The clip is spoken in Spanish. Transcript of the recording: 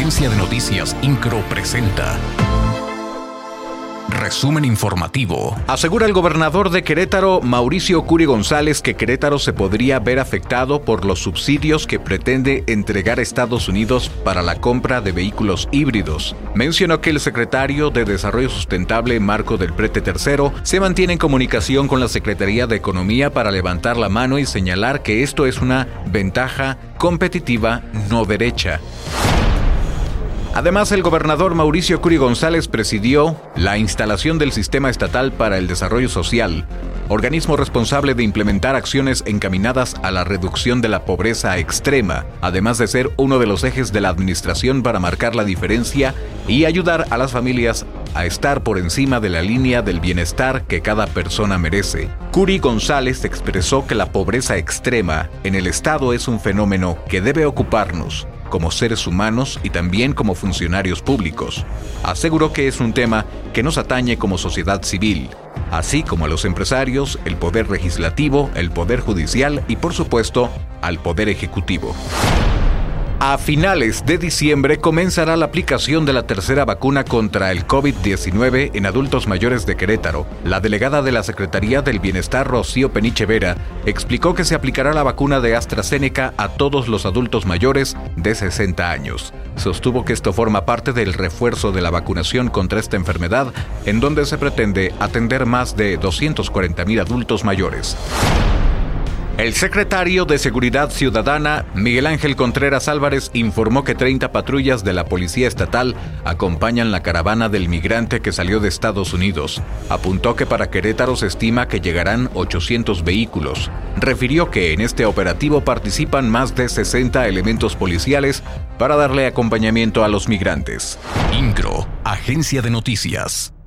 Agencia de Noticias Incro presenta Resumen informativo. Asegura el gobernador de Querétaro, Mauricio Curi González, que Querétaro se podría ver afectado por los subsidios que pretende entregar Estados Unidos para la compra de vehículos híbridos. Mencionó que el secretario de Desarrollo Sustentable, Marco del Prete III, se mantiene en comunicación con la Secretaría de Economía para levantar la mano y señalar que esto es una ventaja competitiva no derecha. Además, el gobernador Mauricio Curi González presidió la instalación del Sistema Estatal para el Desarrollo Social, organismo responsable de implementar acciones encaminadas a la reducción de la pobreza extrema, además de ser uno de los ejes de la administración para marcar la diferencia y ayudar a las familias a estar por encima de la línea del bienestar que cada persona merece. Curi González expresó que la pobreza extrema en el Estado es un fenómeno que debe ocuparnos como seres humanos y también como funcionarios públicos. Aseguró que es un tema que nos atañe como sociedad civil, así como a los empresarios, el poder legislativo, el poder judicial y, por supuesto, al poder ejecutivo. A finales de diciembre comenzará la aplicación de la tercera vacuna contra el COVID-19 en adultos mayores de Querétaro. La delegada de la Secretaría del Bienestar, Rocío Peniche Vera, explicó que se aplicará la vacuna de AstraZeneca a todos los adultos mayores de 60 años. Sostuvo que esto forma parte del refuerzo de la vacunación contra esta enfermedad, en donde se pretende atender más de 240,000 adultos mayores. El secretario de Seguridad Ciudadana, Miguel Ángel Contreras Álvarez, informó que 30 patrullas de la Policía Estatal acompañan la caravana del migrante que salió de Estados Unidos. Apuntó que para Querétaro se estima que llegarán 800 vehículos. Refirió que en este operativo participan más de 60 elementos policiales para darle acompañamiento a los migrantes. Incro, Agencia de Noticias.